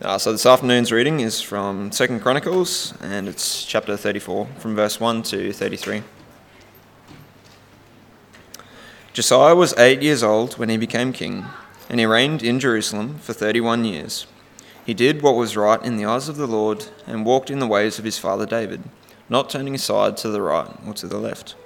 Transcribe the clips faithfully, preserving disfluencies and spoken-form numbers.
Uh, so this afternoon's reading is from Second Chronicles, and it's chapter thirty-four, from verse one to thirty-three. Josiah was eight years old when he became king, and he reigned in Jerusalem for thirty-one years. He did what was right in the eyes of the Lord, and walked in the ways of his father David, not turning aside to the right or to the left.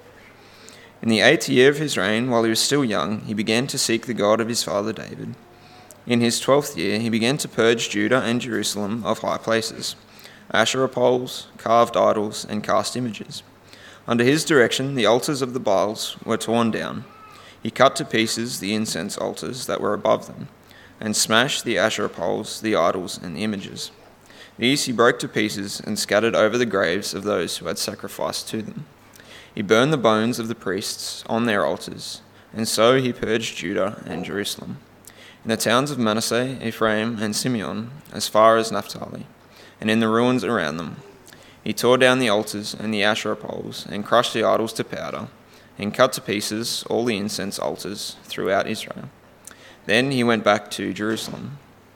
In the eighth year of his reign, while he was still young, he began to seek the God of his father David. In his twelfth year, he began to purge Judah and Jerusalem of high places, Asherah poles, carved idols, and cast images. Under his direction, the altars of the Baals were torn down. He cut to pieces the incense altars that were above them, and smashed the Asherah poles, the idols, and the images. These he broke to pieces and scattered over the graves of those who had sacrificed to them. He burned the bones of the priests on their altars, and so he purged Judah and Jerusalem. In the towns of Manasseh, Ephraim, and Simeon, as far as Naphtali, and in the ruins around them, he tore down the altars and the Asherah poles, and crushed the idols to powder, and cut to pieces all the incense altars throughout Israel. Then he went back to Jerusalem.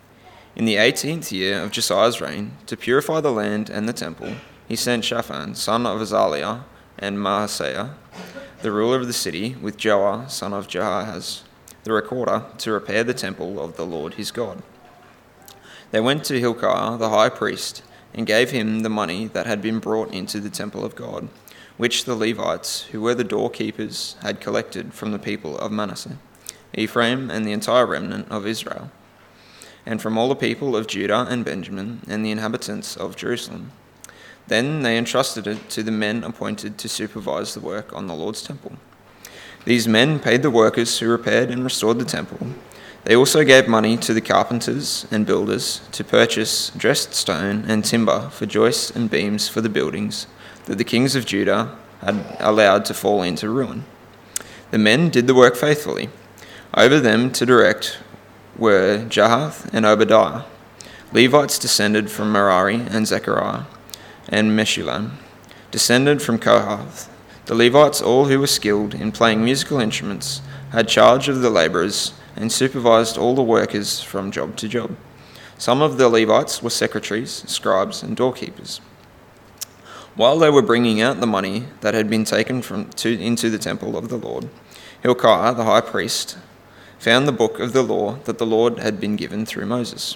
In the eighteenth year of Josiah's reign, to purify the land and the temple, he sent Shaphan, son of Azaliah, and Maaseiah, the ruler of the city, with Joah, son of Jehoahaz, the recorder, to repair the temple of the Lord his God. They went to Hilkiah the high priest, and gave him the money that had been brought into the temple of God, which the Levites, who were the doorkeepers, had collected from the people of Manasseh, Ephraim, and the entire remnant of Israel, and from all the people of Judah and Benjamin, and the inhabitants of Jerusalem. Then they entrusted it to the men appointed to supervise the work on the Lord's temple. These men paid the workers who repaired and restored the temple. They also gave money to the carpenters and builders to purchase dressed stone and timber for joists and beams for the buildings that the kings of Judah had allowed to fall into ruin. The men did the work faithfully. Over them to direct were Jahath and Obadiah, Levites descended from Merari, and Zechariah, and Meshullam, descended from Kohath. The Levites, all who were skilled in playing musical instruments, had charge of the labourers and supervised all the workers from job to job. Some of the Levites were secretaries, scribes, and doorkeepers. While they were bringing out the money that had been taken from to, into the temple of the Lord, Hilkiah, the high priest, found the book of the law that the Lord had been given through Moses.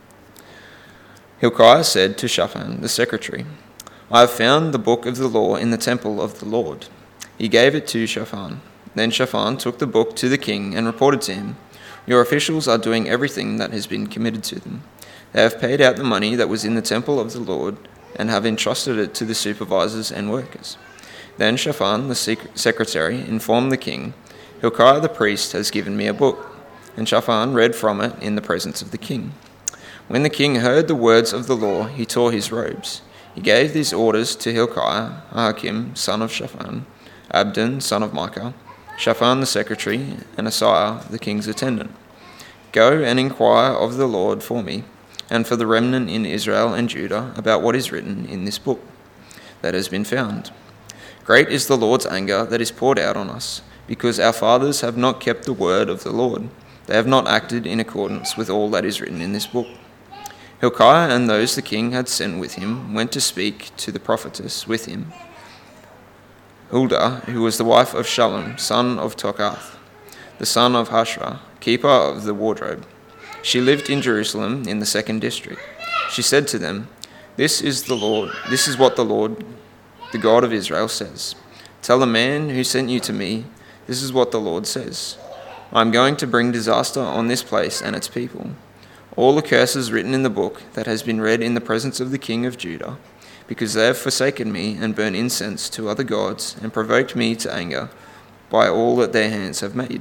Hilkiah said to Shaphan, the secretary, "I have found the book of the law in the temple of the Lord." He gave it to Shaphan. Then Shaphan took the book to the king and reported to him, "Your officials are doing everything that has been committed to them. They have paid out the money that was in the temple of the Lord and have entrusted it to the supervisors and workers." Then Shaphan, the sec- secretary, informed the king, "Hilkiah the priest has given me a book." And Shaphan read from it in the presence of the king. When the king heard the words of the law, he tore his robes. He gave these orders to Hilkiah, Ahikam, son of Shaphan, Abdon, son of Micah, Shaphan the secretary, and Asaiah, the king's attendant. "Go and inquire of the Lord for me, and for the remnant in Israel and Judah, about what is written in this book that has been found. Great is the Lord's anger that is poured out on us, because our fathers have not kept the word of the Lord. They have not acted in accordance with all that is written in this book." Hilkiah and those the king had sent with him went to speak to the prophetess with him, Huldah, who was the wife of Shallum, son of Tokath, the son of Hashra, keeper of the wardrobe. She lived in Jerusalem in the second district. She said to them, "This is the Lord. This is what the Lord, the God of Israel, says. Tell the man who sent you to me, this is what the Lord says. I am going to bring disaster on this place and its people. All the curses written in the book that has been read in the presence of the king of Judah, because they have forsaken me and burned incense to other gods and provoked me to anger by all that their hands have made.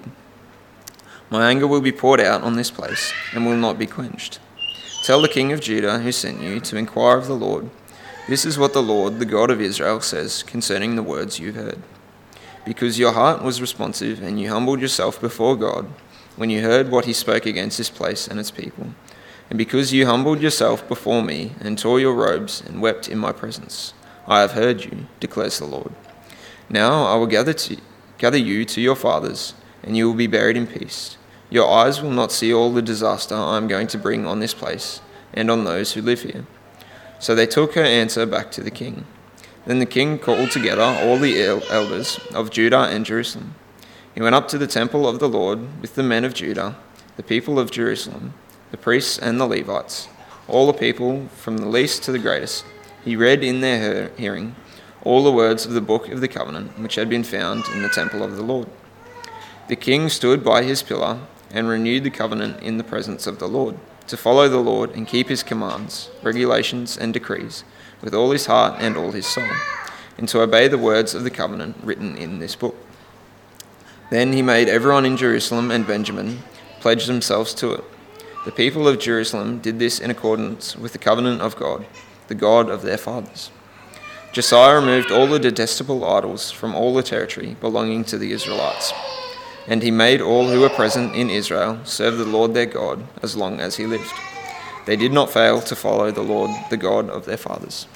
My anger will be poured out on this place and will not be quenched. Tell the king of Judah who sent you to inquire of the Lord, this is what the Lord, the God of Israel, says concerning the words you heard. Because your heart was responsive and you humbled yourself before God when you heard what he spoke against this place and its people, and because you humbled yourself before me and tore your robes and wept in my presence, I have heard you, declares the Lord. Now I will gather, to, gather you to your fathers, and you will be buried in peace. Your eyes will not see all the disaster I am going to bring on this place, and on those who live here." So they took her answer back to the king. Then the king called together all the elders of Judah and Jerusalem. He went up to the temple of the Lord with the men of Judah, the people of Jerusalem, the priests and the Levites, all the people from the least to the greatest. He read in their hearing all the words of the book of the covenant which had been found in the temple of the Lord. The king stood by his pillar and renewed the covenant in the presence of the Lord, to follow the Lord and keep his commands, regulations and decrees with all his heart and all his soul, and to obey the words of the covenant written in this book. Then he made everyone in Jerusalem and Benjamin pledge themselves to it. The people of Jerusalem did this in accordance with the covenant of God, the God of their fathers. Josiah removed all the detestable idols from all the territory belonging to the Israelites, and he made all who were present in Israel serve the Lord their God as long as he lived. They did not fail to follow the Lord, the God of their fathers.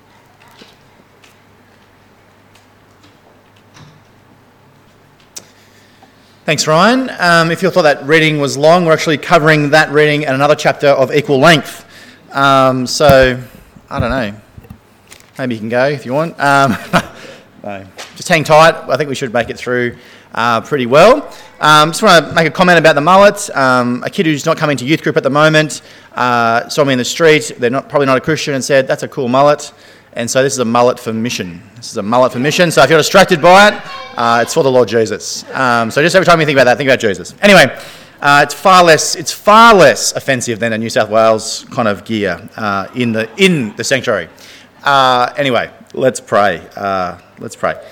Thanks, Ryan. Um, if you thought that reading was long, we're actually covering that reading and another chapter of equal length. Um, so, I don't know. Maybe you can go if you want. Um, no, just hang tight. I think we should make it through uh, pretty well. Um, just want to make a comment about the mullet. Um, a kid who's not coming to youth group at the moment uh, saw me in the street. They're not probably not a Christian and said, "That's a cool mullet." And so this is a mullet for mission. This is a mullet for mission. So if you're distracted by it, uh, it's for the Lord Jesus. Um, so just every time you think about that, think about Jesus. Anyway, uh, it's far less it's far less offensive than a New South Wales kind of gear uh, in the in the sanctuary. Uh, anyway, let's pray. Uh, let's pray.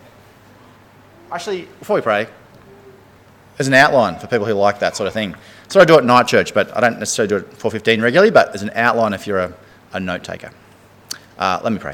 Actually, before we pray, there's an outline for people who like that sort of thing. So I do it at night church, but I don't necessarily do it at four fifteen regularly, but there's an outline if you're a, a note taker. Uh, let me pray.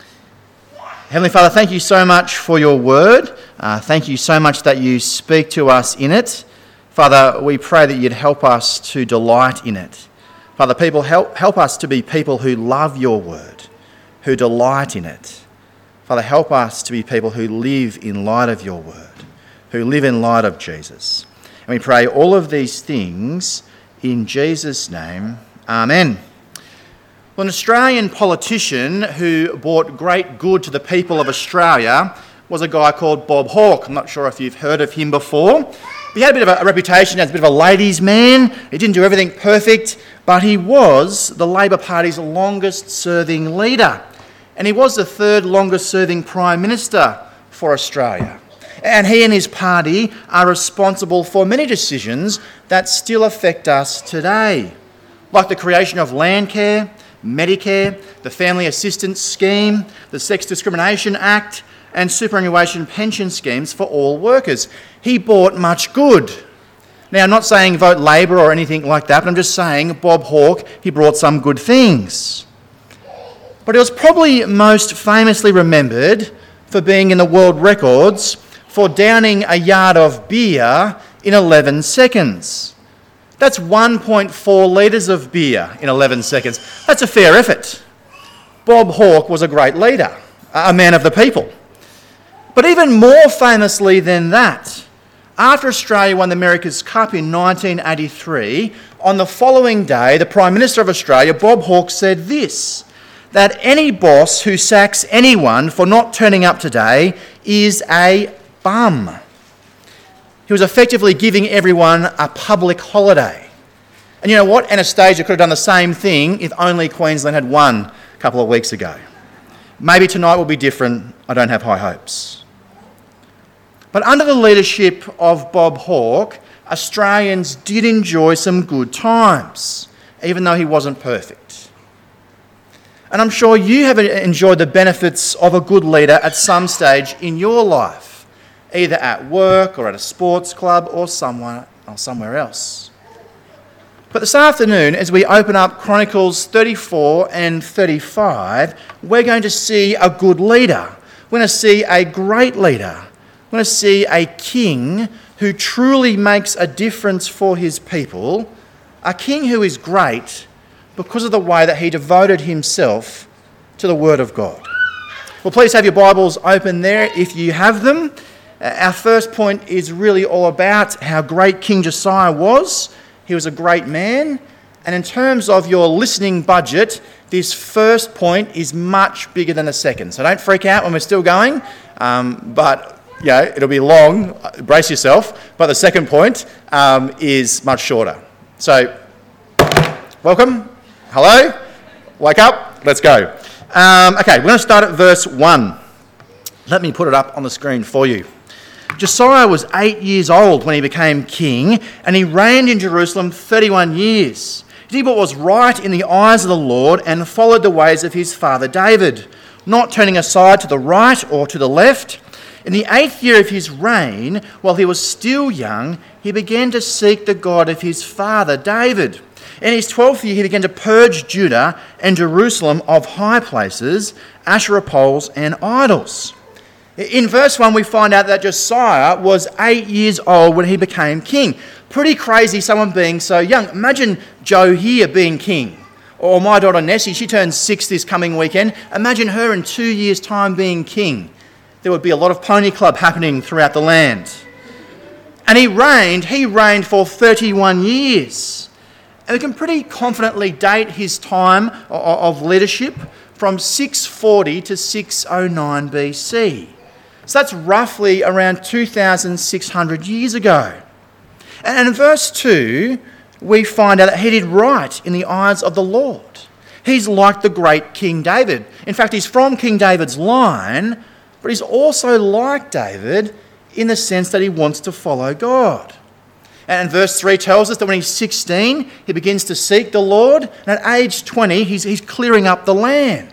Heavenly Father, thank you so much for your word. Uh, thank you so much that you speak to us in it. Father, we pray that you'd help us to delight in it. Father, people, help, help us to be people who love your word, who delight in it. Father, help us to be people who live in light of your word, who live in light of Jesus. And we pray all of these things in Jesus' name. Amen. Well, an Australian politician who brought great good to the people of Australia was a guy called Bob Hawke. I'm not sure if you've heard of him before. He had a bit of a reputation as a bit of a ladies' man. He didn't do everything perfect, but he was the Labor Party's longest-serving leader. And he was the third longest-serving Prime Minister for Australia. And he and his party are responsible for many decisions that still affect us today, like the creation of Landcare, Medicare, the Family Assistance Scheme, the Sex Discrimination Act, and superannuation pension schemes for all workers. He brought much good. Now, I'm not saying vote Labor or anything like that, but I'm just saying Bob Hawke, he brought some good things. But he was probably most famously remembered for being in the world records for downing a yard of beer in eleven seconds. That's one point four litres of beer in eleven seconds. That's a fair effort. Bob Hawke was a great leader, a man of the people. But even more famously than that, after Australia won the America's Cup in nineteen eighty-three, on the following day, the Prime Minister of Australia, Bob Hawke, said this, that any boss who sacks anyone for not turning up today is a bum. He was effectively giving everyone a public holiday. And you know what? Anastasia could have done the same thing if only Queensland had won a couple of weeks ago. Maybe tonight will be different. I don't have high hopes. But under the leadership of Bob Hawke, Australians did enjoy some good times, even though he wasn't perfect. And I'm sure you have enjoyed the benefits of a good leader at some stage in your life, either at work or at a sports club or somewhere, or somewhere else. But this afternoon, as we open up Chronicles thirty-four and thirty-five, we're going to see a good leader. We're going to see a great leader. We're going to see a king who truly makes a difference for his people, a king who is great because of the way that he devoted himself to the Word of God. Well, please have your Bibles open there if you have them. Our first point is really all about how great King Josiah was. He was a great man, And in terms of your listening budget, this first point is much bigger than the second. So don't freak out when we're still going, um, but yeah, it'll be long, brace yourself. But the second point um, is much shorter. So, welcome, hello, wake up, let's go. Um, okay, we're going to start at verse one. Let me put it up on the screen for you. Josiah was eight years old when he became king, and he reigned in Jerusalem thirty-one years. He did what was right in the eyes of the Lord and followed the ways of his father David, not turning aside to the right or to the left. In the eighth year of his reign, while he was still young, he began to seek the God of his father David. In his twelfth year, he began to purge Judah and Jerusalem of high places, Asherah poles and idols. In verse one, we find out that Josiah was eight years old when he became king. Pretty crazy, someone being so young. Imagine Joe here being king. Or my daughter Nessie, she turns six this coming weekend. Imagine her in two years' time being king. There would be a lot of pony club happening throughout the land. And he reigned, he reigned for thirty-one years. And we can pretty confidently date his time of leadership from six forty to six oh nine B C. So that's roughly around two thousand six hundred years ago. And in verse two, we find out that he did right in the eyes of the Lord. He's like the great King David. In fact, he's from King David's line, but he's also like David in the sense that he wants to follow God. And verse three tells us that when he's sixteen, he begins to seek the Lord, and at age twenty, he's, he's clearing up the land.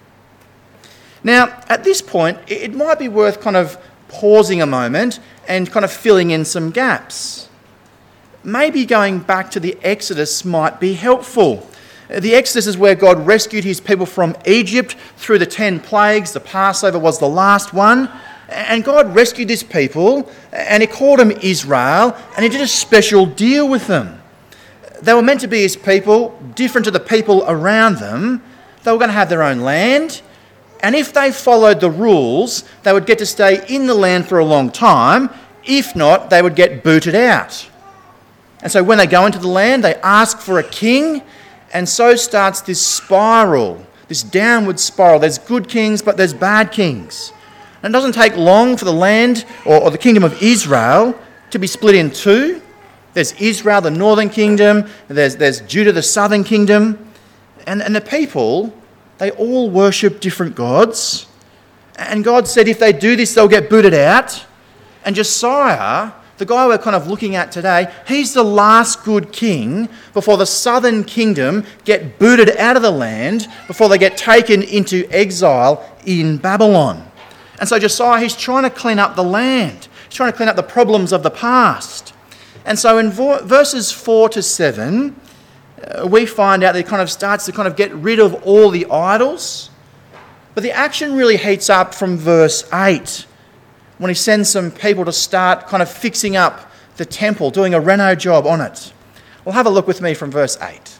Now, at this point, it might be worth kind of pausing a moment and kind of filling in some gaps. Maybe going back to the Exodus might be helpful. The Exodus is where God rescued his people from Egypt through the ten plagues. The Passover was the last one. And God rescued this people, and he called them Israel, and he did a special deal with them. They were meant to be his people, different to the people around them. They were going to have their own land. And if they followed the rules, they would get to stay in the land for a long time. If not, they would get booted out. And so when they go into the land, they ask for a king, and so starts this spiral, this downward spiral. There's good kings, but there's bad kings. And it doesn't take long for the land, or, or the kingdom of Israel, to be split in two. There's Israel, the northern kingdom. There's, there's Judah, the southern kingdom. And, and the people, they all worship different gods. And God said if they do this, they'll get booted out. And Josiah, the guy we're kind of looking at today, he's the last good king before the southern kingdom get booted out of the land, before they get taken into exile in Babylon. And so Josiah, he's trying to clean up the land. He's trying to clean up the problems of the past. And so in verses four to seven, uh, we find out that he kind of starts to kind of get rid of all the idols. But the action really heats up from verse eight, when he sends some people to start kind of fixing up the temple, doing a reno job on it. Well, have a look with me from verse eight.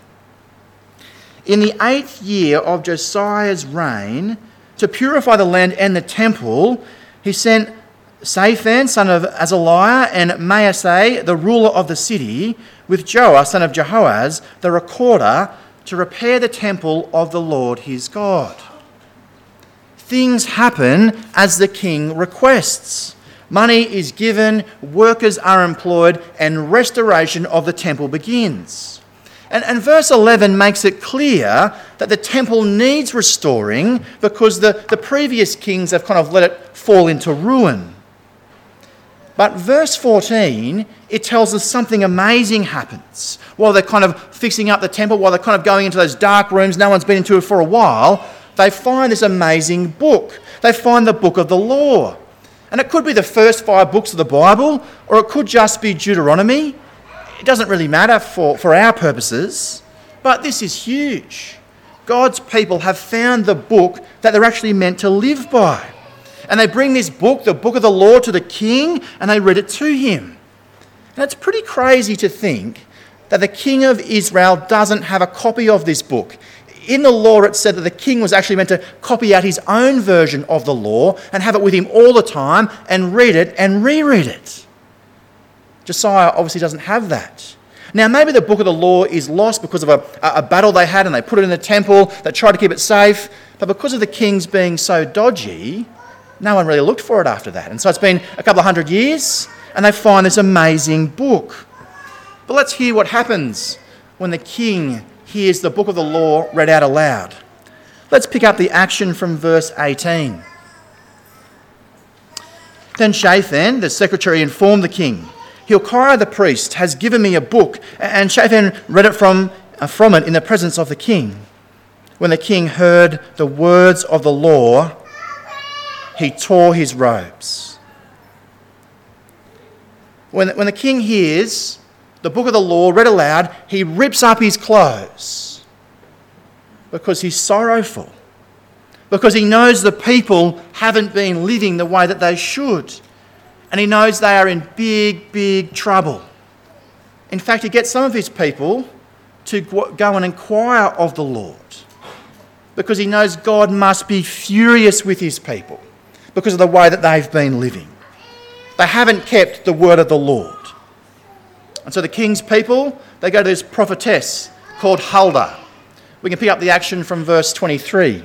In the eighth year of Josiah's reign, to purify the land and the temple, he sent Shaphan, son of Azaliah, and Maaseh, the ruler of the city, with Joah, son of Jehoaz, the recorder, to repair the temple of the Lord his God. Things happen as the king requests. Money is given, workers are employed, and restoration of the temple begins. And, and verse eleven makes it clear that the temple needs restoring because the, the previous kings have kind of let it fall into ruin. But verse fourteen, it tells us something amazing happens. While they're kind of fixing up the temple, while they're kind of going into those dark rooms, no one's been into it for a while, they find this amazing book. They find the book of the law. And it could be the first five books of the Bible, or it could just be Deuteronomy. It doesn't really matter for, for our purposes, but this is huge. God's people have found the book that they're actually meant to live by. And they bring this book, the book of the law, to the king, and they read it to him. And it's pretty crazy to think that the king of Israel doesn't have a copy of this book. In the law, it said that the king was actually meant to copy out his own version of the law and have it with him all the time and read it and reread it. Josiah obviously doesn't have that. Now, maybe the book of the law is lost because of a, a battle they had and they put it in the temple. They tried to keep it safe. But because of the kings being so dodgy, no one really looked for it after that. And so it's been a couple of hundred years and they find this amazing book. But let's hear what happens when the king hears the book of the law read out aloud. Let's pick up the action from verse eighteen. Then Shaphan, the secretary, informed the king, Hilkiah the priest has given me a book, and Shaphan read it from, uh, from it in the presence of the king. When the king heard the words of the law, he tore his robes. When, when the king hears the book of the law read aloud, he rips up his clothes because he's sorrowful, because he knows the people haven't been living the way that they should. And he knows they are in big, big trouble. In fact, he gets some of his people to go and inquire of the Lord because he knows God must be furious with his people because of the way that they've been living. They haven't kept the word of the Lord. And so the king's people, they go to this prophetess called Huldah. We can pick up the action from verse twenty-three.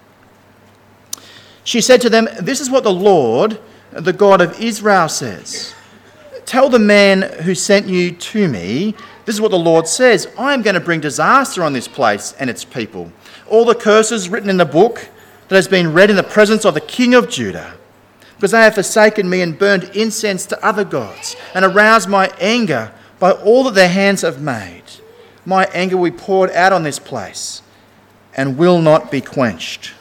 She said to them, "This is what the Lord, the God of Israel, says. Tell the man who sent you to me, this is what the Lord says. I am going to bring disaster on this place and its people. All the curses written in the book that has been read in the presence of the king of Judah, because they have forsaken me and burned incense to other gods and aroused my anger by all that their hands have made. My anger will be poured out on this place and will not be quenched."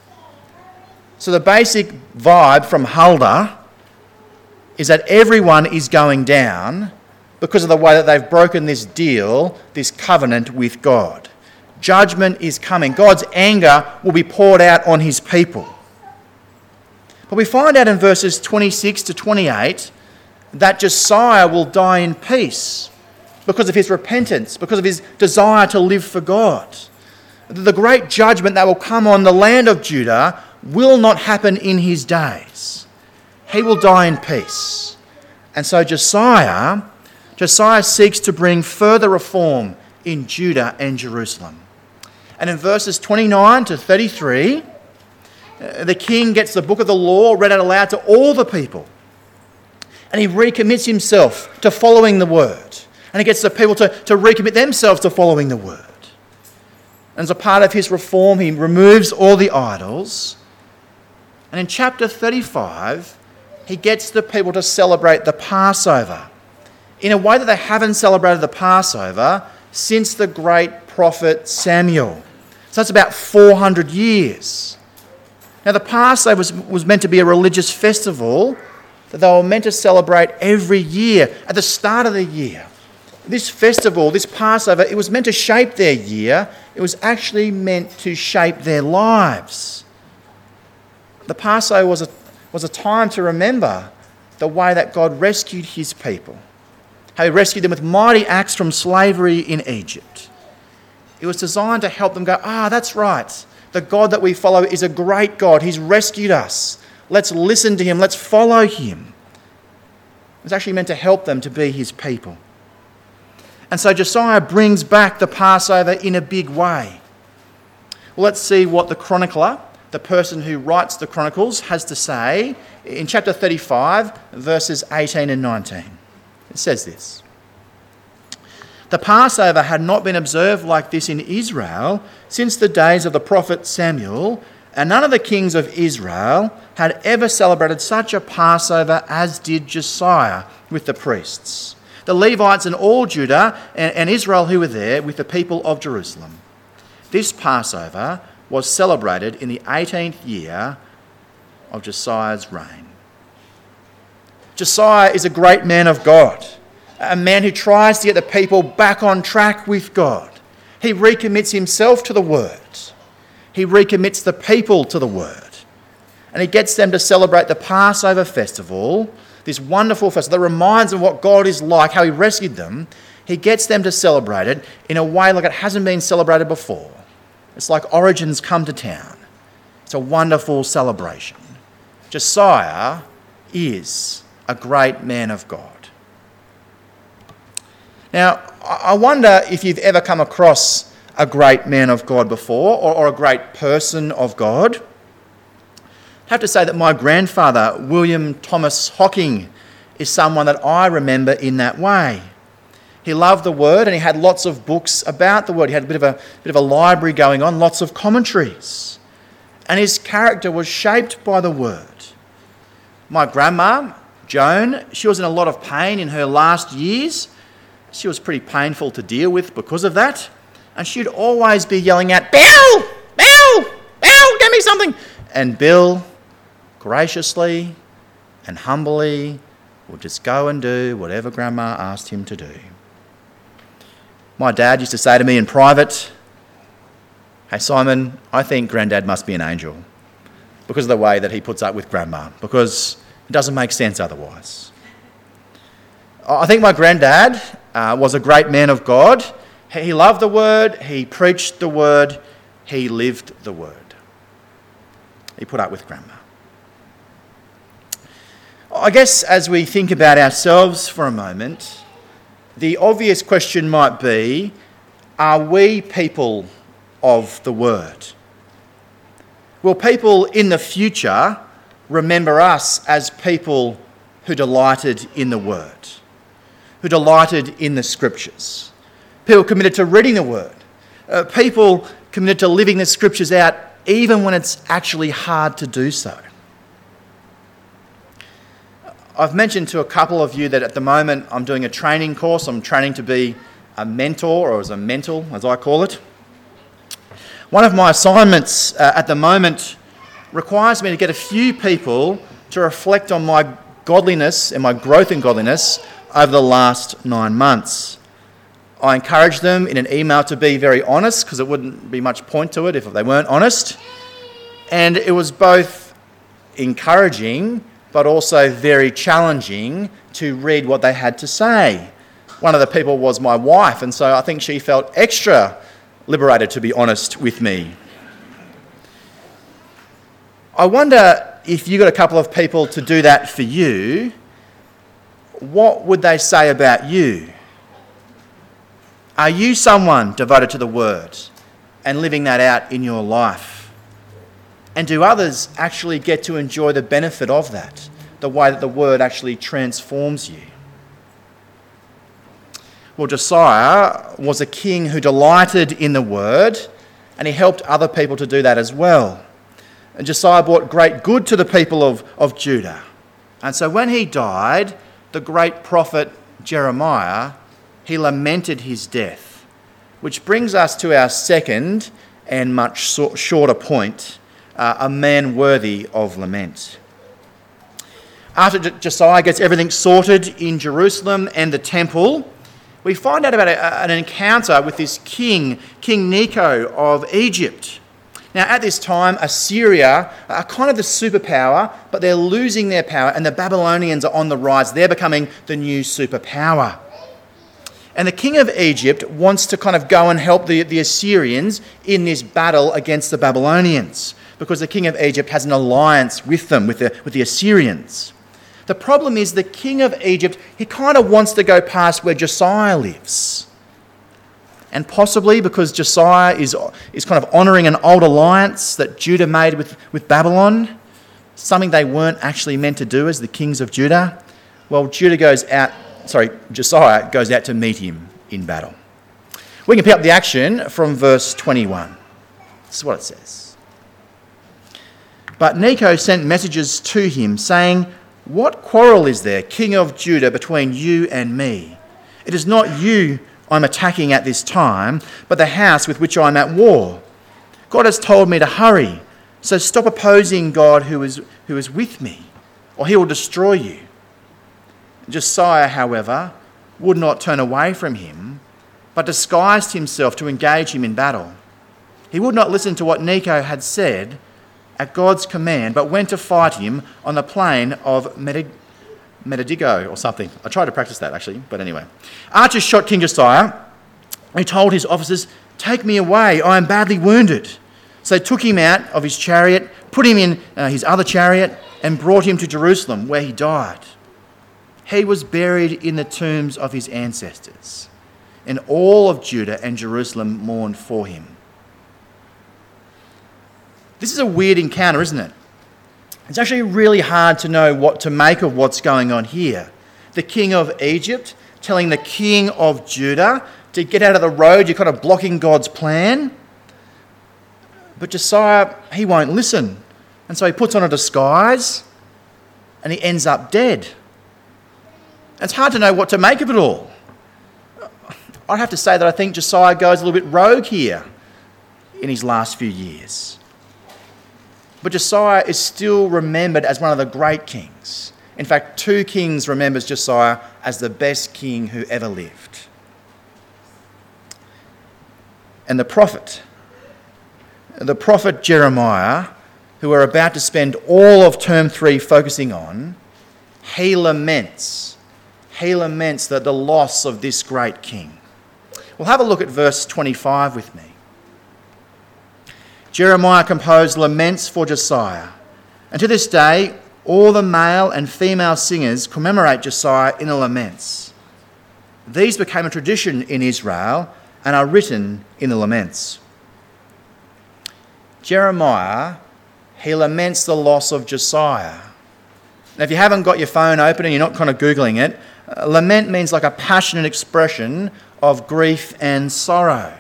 So the basic vibe from Huldah is that everyone is going down because of the way that they've broken this deal, this covenant with God. Judgment is coming. God's anger will be poured out on his people. But we find out in verses twenty-six to twenty-eight that Josiah will die in peace because of his repentance, because of his desire to live for God. The great judgment that will come on the land of Judah will not happen in his days. He will die in peace. And so Josiah, Josiah seeks to bring further reform in Judah and Jerusalem. And in verses twenty-nine to thirty-three, the king gets the book of the law read out aloud to all the people. And he recommits himself to following the word. And he gets the people to, to recommit themselves to following the word. And as a part of his reform, he removes all the idols. And in chapter thirty-five, he gets the people to celebrate the Passover in a way that they haven't celebrated the Passover since the great prophet Samuel. So that's about four hundred years. Now, the Passover was, was meant to be a religious festival that they were meant to celebrate every year at the start of the year. This festival, this Passover, it was meant to shape their year. It was actually meant to shape their lives. The Passover was a, was a time to remember the way that God rescued his people, how he rescued them with mighty acts from slavery in Egypt. It was designed to help them go, ah, that's right. The God that we follow is a great God. He's rescued us. Let's listen to him. Let's follow him. It was actually meant to help them to be his people. And so Josiah brings back the Passover in a big way. Well, let's see what the chronicler, the person who writes the Chronicles, has to say in chapter thirty-five, verses eighteen and nineteen. It says this: "The Passover had not been observed like this in Israel since the days of the prophet Samuel, and none of the kings of Israel had ever celebrated such a Passover as did Josiah with the priests, the Levites and all Judah and, and Israel who were there with the people of Jerusalem. This Passover was celebrated in the eighteenth year of Josiah's reign." Josiah is a great man of God, a man who tries to get the people back on track with God. He recommits himself to the word. He recommits the people to the word. And he gets them to celebrate the Passover festival, this wonderful festival that reminds them of what God is like, how he rescued them. He gets them to celebrate it in a way like it hasn't been celebrated before. It's like Origins come to town. It's a wonderful celebration. Josiah is a great man of God. Now, I wonder if you've ever come across a great man of God before, or, or a great person of God. I have to say that my grandfather, William Thomas Hocking, is someone that I remember in that way. He loved the Word and he had lots of books about the Word. He had a bit of a bit of a library going on, lots of commentaries. And his character was shaped by the Word. My grandma, Joan, she was in a lot of pain in her last years. She was pretty painful to deal with because of that. And she'd always be yelling out, "Bill! Bill! Bill, get me something!" And Bill, graciously and humbly, would just go and do whatever Grandma asked him to do. My dad used to say to me in private, "Hey Simon, I think Granddad must be an angel," because of the way that he puts up with Grandma, because it doesn't make sense otherwise. I think my granddad uh, was a great man of God. He loved the Word, he preached the Word, he lived the Word. He put up with Grandma. I guess as we think about ourselves for a moment, the obvious question might be, are we people of the Word? Will people in the future remember us as people who delighted in the Word, who delighted in the Scriptures, people committed to reading the Word, uh, people committed to living the Scriptures out even when it's actually hard to do so? I've mentioned to a couple of you that at the moment I'm doing a training course. I'm training to be a mentor, or as a mentor, as I call it. One of my assignments uh, at the moment requires me to get a few people to reflect on my godliness and my growth in godliness over the last nine months. I encourage them in an email to be very honest, because it wouldn't be much point to it if they weren't honest. And it was both encouraging but also very challenging to read what they had to say. One of the people was my wife, and so I think she felt extra liberated to be honest with me. I wonder if you got a couple of people to do that for you, what would they say about you? Are you someone devoted to the Word and living that out in your life? And do others actually get to enjoy the benefit of that, the way that the Word actually transforms you? Well, Josiah was a king who delighted in the Word, and he helped other people to do that as well. And Josiah brought great good to the people of, of Judah. And so when he died, the great prophet Jeremiah, he lamented his death, which brings us to our second and much so- shorter point, uh, a man worthy of lament. After J- Josiah gets everything sorted in Jerusalem and the temple, we find out about a, an encounter with this king, King Necho of Egypt. Now, at this time, Assyria are kind of the superpower, but they're losing their power, and the Babylonians are on the rise. They're becoming the new superpower. And the king of Egypt wants to kind of go and help the, the Assyrians in this battle against the Babylonians, because the king of Egypt has an alliance with them, with the, with the Assyrians. The problem is the king of Egypt, he kind of wants to go past where Josiah lives. And possibly because Josiah is, is kind of honouring an old alliance that Judah made with, with Babylon, something they weren't actually meant to do as the kings of Judah, well, Judah goes out, sorry, Josiah goes out to meet him in battle. We can pick up the action from verse twenty-one. This is what it says. But Necho sent messages to him, saying, "What quarrel is there, king of Judah, between you and me? It is not you I'm attacking at this time, but the house with which I'm at war. God has told me to hurry, so stop opposing God who is, who is with me, or he will destroy you." Josiah, however, would not turn away from him, but disguised himself to engage him in battle. He would not listen to what Necho had said at God's command, but went to fight him on the plain of Medig- Medidigo or something. I tried to practice that actually, but anyway. Archers shot King Josiah. He told his officers, "Take me away, I am badly wounded." So they took him out of his chariot, put him in uh, his other chariot, and brought him to Jerusalem, where he died. He was buried in the tombs of his ancestors. and all of Judah and Jerusalem mourned for him. This is a weird encounter, isn't it? It's actually really hard to know what to make of what's going on here. The king of Egypt telling the king of Judah to get out of the road, you're kind of blocking God's plan. But Josiah, he won't listen. And so he puts on a disguise and he ends up dead. It's hard to know what to make of it all. I'd have to say that I think Josiah goes a little bit rogue here in his last few years. But Josiah is still remembered as one of the great kings. In fact, two Kings remembers Josiah as the best king who ever lived. And the prophet, the prophet Jeremiah, who we're about to spend all of term three focusing on, he laments, he laments the, the loss of this great king. We'll have a look at verse twenty-five with me. Jeremiah composed laments for Josiah, and to this day all the male and female singers commemorate Josiah in the laments. These became a tradition in Israel and are written in the laments. Jeremiah, he laments the loss of Josiah. Now, if you haven't got your phone open and you're not kind of Googling it, uh, lament means like a passionate expression of grief and sorrow.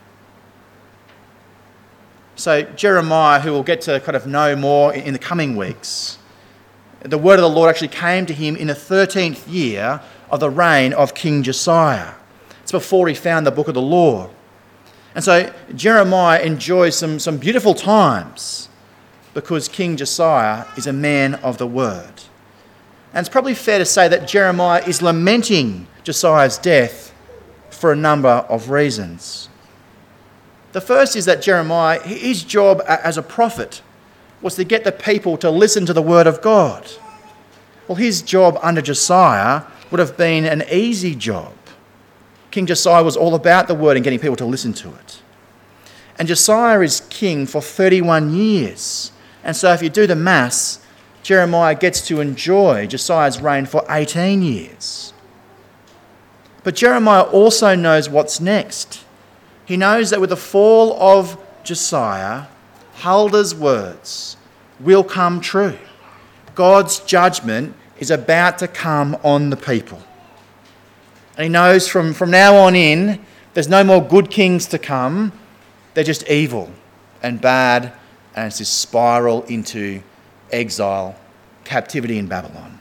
So Jeremiah, who we'll get to kind of know more in the coming weeks, the word of the Lord actually came to him in the thirteenth year of the reign of King Josiah. It's before he found the book of the law. And so Jeremiah enjoys some, some beautiful times because King Josiah is a man of the word. And it's probably fair to say that Jeremiah is lamenting Josiah's death for a number of reasons. The first is that Jeremiah, his job as a prophet was to get the people to listen to the word of God. Well, his job under Josiah would have been an easy job. King Josiah was all about the word and getting people to listen to it. And Josiah is king for thirty-one years. And so if you do the maths, Jeremiah gets to enjoy Josiah's reign for eighteen years. But Jeremiah also knows what's next. He knows that with the fall of Josiah, Huldah's words will come true. God's judgment is about to come on the people. And he knows from, from now on in, there's no more good kings to come. They're just evil and bad, and it's this spiral into exile, captivity in Babylon.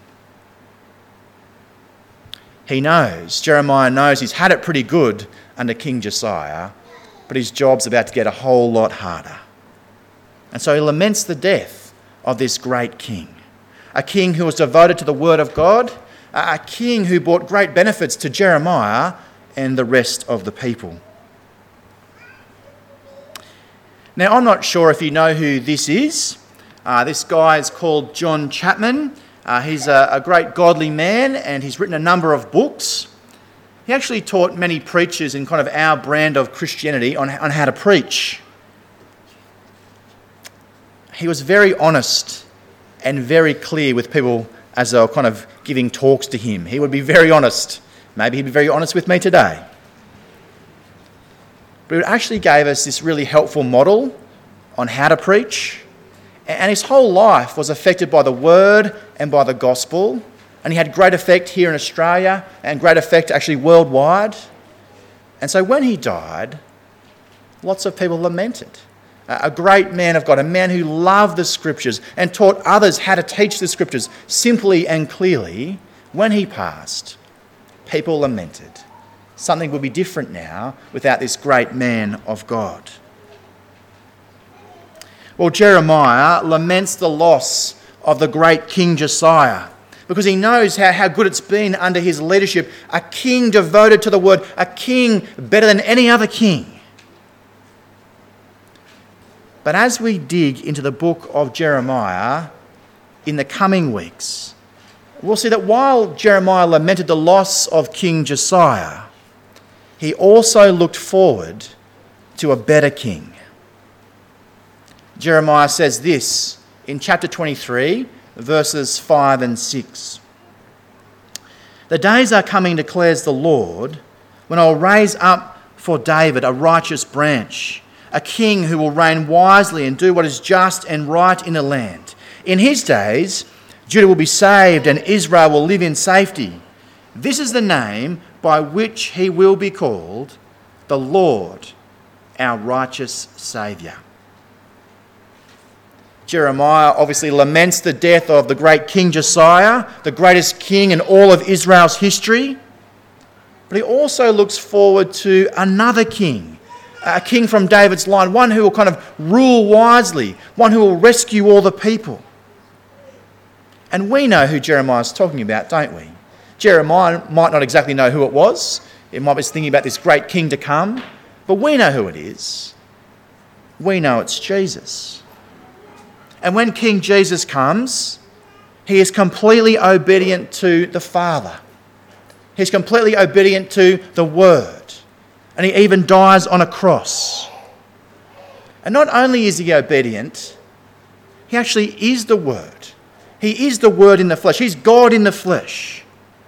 He knows, Jeremiah knows he's had it pretty good under King Josiah, but his job's about to get a whole lot harder. And so he laments the death of this great king, a king who was devoted to the word of God, a king who brought great benefits to Jeremiah and the rest of the people. Now, I'm not sure if you know who this is. Uh, this guy is called John Chapman. Uh, he's a, a great godly man, and he's written a number of books. He actually taught many preachers in kind of our brand of Christianity on, on how to preach. He was very honest and very clear with people as they were kind of giving talks to him. He would be very honest. Maybe he'd be very honest with me today. But he actually gave us this really helpful model on how to preach. And his whole life was affected by the word and by the gospel. And he had great effect here in Australia and great effect actually worldwide. And so when he died, lots of people lamented. A great man of God, a man who loved the scriptures and taught others how to teach the scriptures simply and clearly. When he passed, people lamented. Something would be different now without this great man of God. Well, Jeremiah laments the loss of the great King Josiah because he knows how, how good it's been under his leadership, a king devoted to the word, a king better than any other king. But as we dig into the book of Jeremiah in the coming weeks, we'll see that while Jeremiah lamented the loss of King Josiah, he also looked forward to a better king. Jeremiah says this in chapter twenty-three, verses five and six. The days are coming, declares the Lord, when I'll raise up for David a righteous branch, a king who will reign wisely and do what is just and right in the land. In his days, Judah will be saved and Israel will live in safety. This is the name by which he will be called, the Lord, our righteous Saviour. Jeremiah obviously laments the death of the great King Josiah, the greatest king in all of Israel's history. But he also looks forward to another king, a king from David's line, one who will kind of rule wisely, one who will rescue all the people. And we know who Jeremiah is talking about, don't we? Jeremiah might not exactly know who it was. It might be thinking about this great king to come. But we know who it is. We know it's Jesus. And when King Jesus comes, he is completely obedient to the Father. He's completely obedient to the Word. And he even dies on a cross. And not only is he obedient, he actually is the Word. He is the Word in the flesh. He's God in the flesh.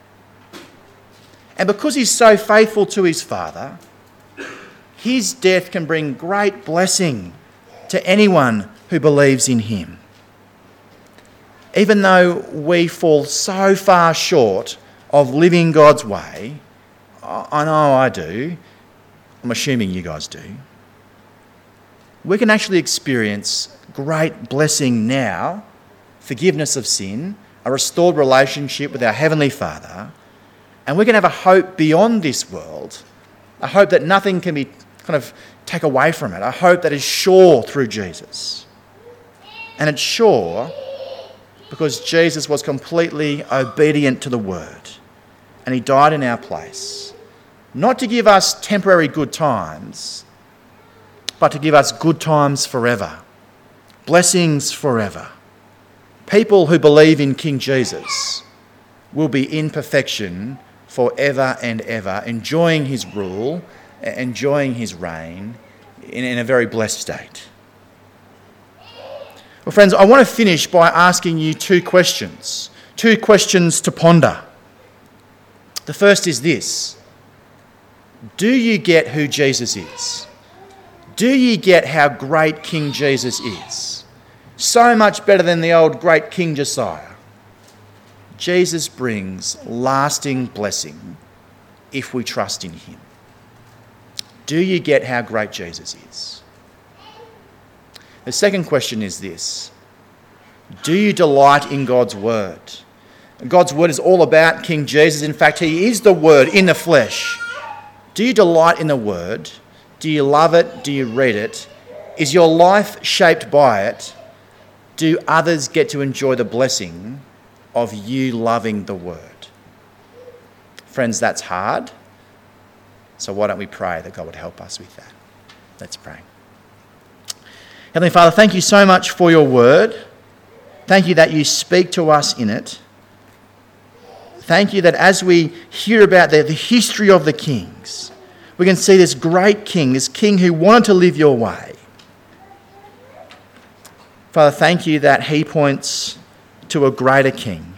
And because he's so faithful to his Father, his death can bring great blessing to anyone who believes in him. Even though we fall so far short of living God's way, I know I do, I'm assuming you guys do, we can actually experience great blessing now, forgiveness of sin, a restored relationship with our Heavenly Father, and we can have a hope beyond this world, a hope that nothing can be kind of take away from it, a hope that is sure through Jesus. And it's sure because Jesus was completely obedient to the Word and he died in our place, not to give us temporary good times, but to give us good times forever, blessings forever. People who believe in King Jesus will be in perfection forever and ever, enjoying his rule, enjoying his reign in, in a very blessed state. Well, friends, I want to finish by asking you two questions, two questions to ponder. The first is this: do you get who Jesus is? Do you get how great King Jesus is? So much better than the old great King Josiah. Jesus brings lasting blessing if we trust in him. Do you get how great Jesus is? The second question is this: do you delight in God's word? God's word is all about King Jesus. In fact, he is the word in the flesh. Do you delight in the word? Do you love it? Do you read it? Is your life shaped by it? Do others get to enjoy the blessing of you loving the word? Friends, that's hard. So why don't we pray that God would help us with that? Let's pray. Heavenly Father, thank you so much for your word. Thank you that you speak to us in it. Thank you that as we hear about the, the history of the kings, we can see this great king, this king who wanted to live your way. Father, thank you that he points to a greater king,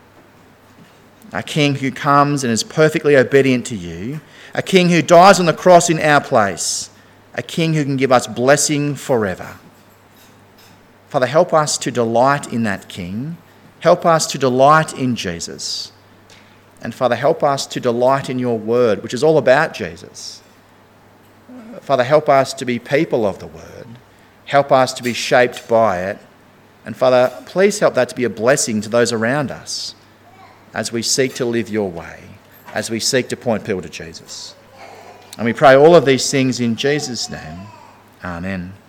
a king who comes and is perfectly obedient to you, a king who dies on the cross in our place, a king who can give us blessing forever. Father, help us to delight in that king. Help us to delight in Jesus. And Father, help us to delight in your word, which is all about Jesus. Father, help us to be people of the word. Help us to be shaped by it. And Father, please help that to be a blessing to those around us as we seek to live your way, as we seek to point people to Jesus. And we pray all of these things in Jesus' name. Amen.